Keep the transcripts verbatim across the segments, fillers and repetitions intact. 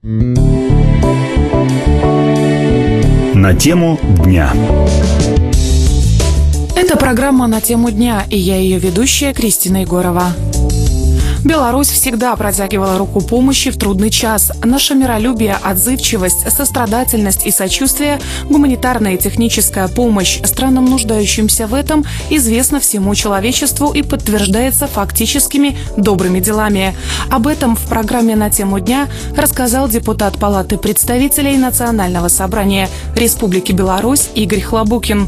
На тему дня. Это программа «На тему дня», и я ее ведущая Кристина Егорова. Беларусь всегда протягивала руку помощи в трудный час. Наше миролюбие, отзывчивость, сострадательность и сочувствие, гуманитарная и техническая помощь странам, нуждающимся в этом, известна всему человечеству и подтверждается фактическими добрыми делами. Об этом в программе «На тему дня» рассказал депутат Палаты представителей Национального собрания Республики Беларусь Игорь Хлобукин.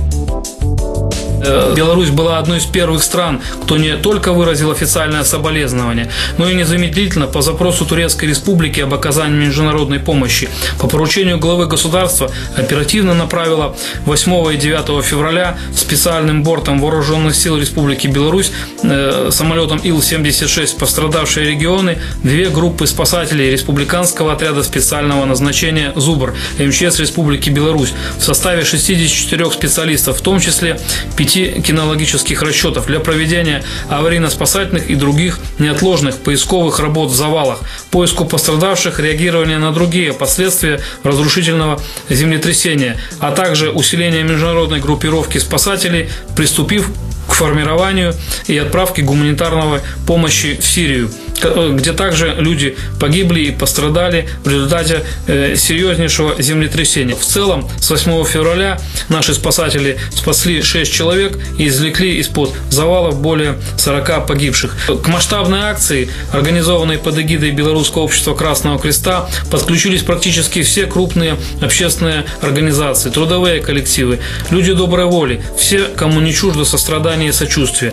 Беларусь была одной из первых стран, кто не только выразил официальное соболезнование, но и незамедлительно по запросу Турецкой Республики об оказании международной помощи по поручению главы государства оперативно направила восьмого и девятого февраля специальным бортом Вооруженных сил Республики Беларусь э, самолетом Ил семьдесят шесть в пострадавшие регионы две группы спасателей республиканского отряда специального назначения «Зубр» эм че эс Республики Беларусь в составе шестидесяти четырёх специалистов, в том числе пяти кинологических расчетов для проведения аварийно-спасательных и других неотложных поисковых работ в завалах, поиску пострадавших, реагирования на другие последствия разрушительного землетрясения, а также усиления международной группировки спасателей, приступив к формированию и отправке гуманитарной помощи в Сирию, где также люди погибли и пострадали в результате э, серьезнейшего землетрясения. В целом, с восьмого февраля наши спасатели спасли шесть человек и извлекли из-под завалов более сорока погибших. К масштабной акции, организованной под эгидой Белорусского общества Красного Креста, подключились практически все крупные общественные организации, трудовые коллективы, люди доброй воли, все, кому не чуждо сострадание и сочувствие.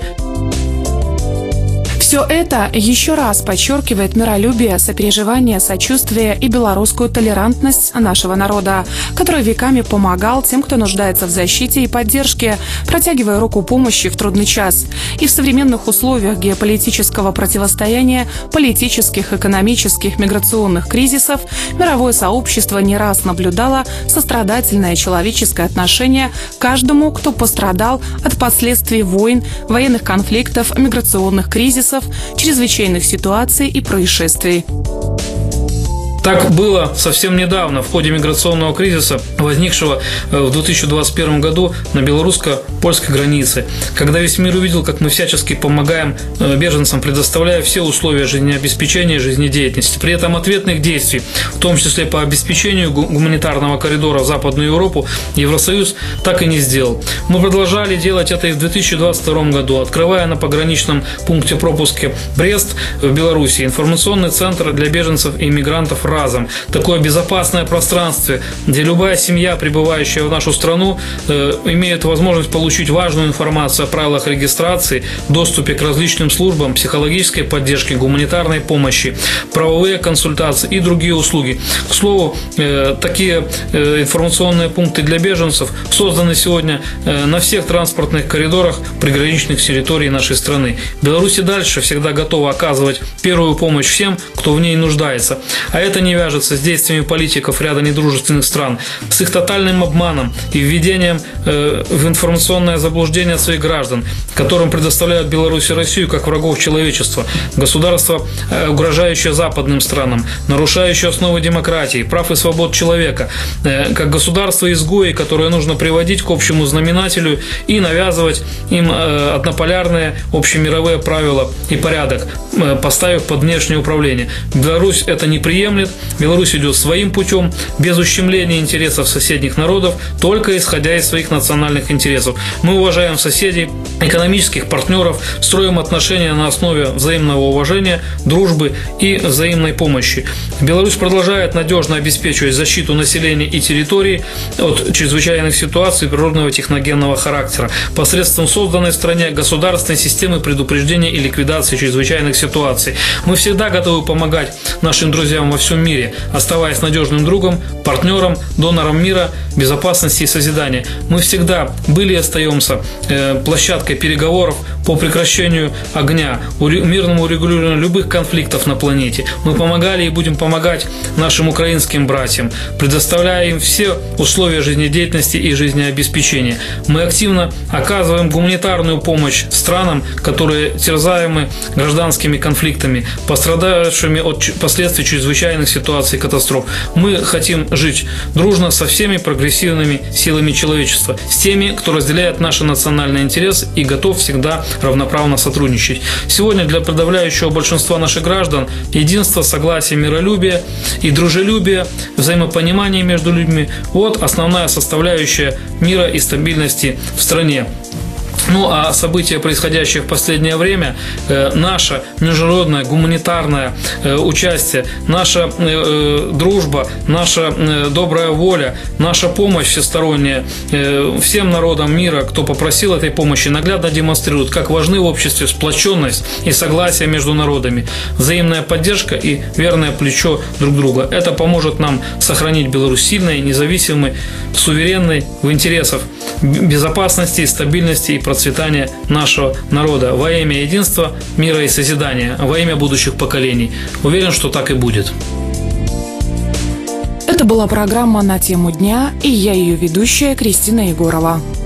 Все это еще раз подчеркивает миролюбие, сопереживание, сочувствие и белорусскую толерантность нашего народа, который веками помогал тем, кто нуждается в защите и поддержке, протягивая руку помощи в трудный час. И в современных условиях геополитического противостояния, политических, экономических, миграционных кризисов мировое сообщество не раз наблюдало сострадательное человеческое отношение к каждому, кто пострадал от последствий войн, военных конфликтов, миграционных кризисов, чрезвычайных ситуаций и происшествий. Так было совсем недавно в ходе миграционного кризиса, возникшего в две тысячи двадцать первом году на белорусско-польской границе, когда весь мир увидел, как мы всячески помогаем беженцам, предоставляя все условия жизнеобеспечения и жизнедеятельности. При этом ответных действий, в том числе по обеспечению гуманитарного коридора в Западную Европу, Евросоюз так и не сделал. Мы продолжали делать это и в две тысячи двадцать втором году, открывая на пограничном пункте пропуска Брест в Беларуси информационный центр для беженцев и иммигрантов разом. Такое безопасное пространство, где любая семья, прибывающая в нашу страну, э, имеет возможность получить важную информацию о правилах регистрации, доступе к различным службам, психологической поддержке, гуманитарной помощи, правовые консультации и другие услуги. К слову, э, такие э, информационные пункты для беженцев созданы сегодня э, на всех транспортных коридорах приграничных территорий нашей страны. Беларусь и дальше всегда готова оказывать первую помощь всем, кто в ней нуждается. А это не вяжется с действиями политиков ряда недружественных стран, с их тотальным обманом и введением э, в информационное заблуждение своих граждан, которым предоставляют Беларусь и Россию как врагов человечества, государство, э, угрожающее западным странам, нарушающее основы демократии, прав и свобод человека, э, как государство-изгои, которое нужно приводить к общему знаменателю и навязывать им э, однополярные общемировые правила и порядок, э, поставив под внешнее управление. Беларусь это не приемлет. Беларусь идет своим путем, без ущемления интересов соседних народов, только исходя из своих национальных интересов. Мы уважаем соседей, экономических партнеров, строим отношения на основе взаимного уважения, дружбы и взаимной помощи. Беларусь продолжает надежно обеспечивать защиту населения и территорий от чрезвычайных ситуаций природного техногенного характера посредством созданной в стране государственной системы предупреждения и ликвидации чрезвычайных ситуаций. Мы всегда готовы помогать нашим друзьям во всем мире, оставаясь надежным другом, партнером, донором мира, безопасности и созидания. Мы всегда были и остаемся э, площадкой переговоров по прекращению огня, мирному урегулированию любых конфликтов на планете. Мы помогали и будем помогать нашим украинским братьям, предоставляя им все условия жизнедеятельности и жизнеобеспечения. Мы активно оказываем гуманитарную помощь странам, которые терзаемы гражданскими конфликтами, пострадавшими от последствий чрезвычайных чрезвычайных ситуаций и катастроф. Мы хотим жить дружно со всеми прогрессивными силами человечества, с теми, кто разделяет наши национальные интересы и готов всегда равноправно сотрудничать. Сегодня для подавляющего большинства наших граждан единство, согласие, миролюбие и дружелюбие, взаимопонимание между людьми – вот основная составляющая мира и стабильности в стране. Ну а события, происходящие в последнее время, э, наше международное гуманитарное э, участие, наша э, дружба, наша э, добрая воля, наша помощь всесторонняя э, всем народам мира, кто попросил этой помощи, наглядно демонстрирует, как важны в обществе сплоченность и согласие между народами, взаимная поддержка и верное плечо друг друга. Это поможет нам сохранить Беларусь сильной, независимой, суверенной в интересах безопасности, стабильности и процветания нашего народа во имя единства, мира и созидания, во имя будущих поколений. Уверен, что так и будет. Это была программа «На тему дня», и я ее ведущая Кристина Егорова.